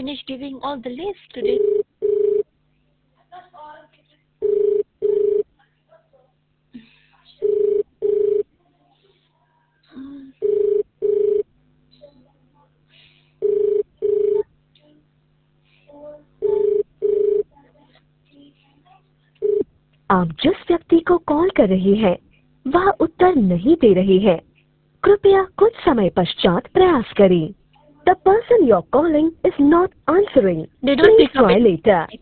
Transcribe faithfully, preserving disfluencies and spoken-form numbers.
finish giving all the list today. आप जिस व्यक्ति को कॉल कर रही हैं, वह उत्तर नहीं दे रही है। कृपया कुछ समय पश्चात प्रयास करें। The person you're calling is not answering. They don't Please pick up try it. later.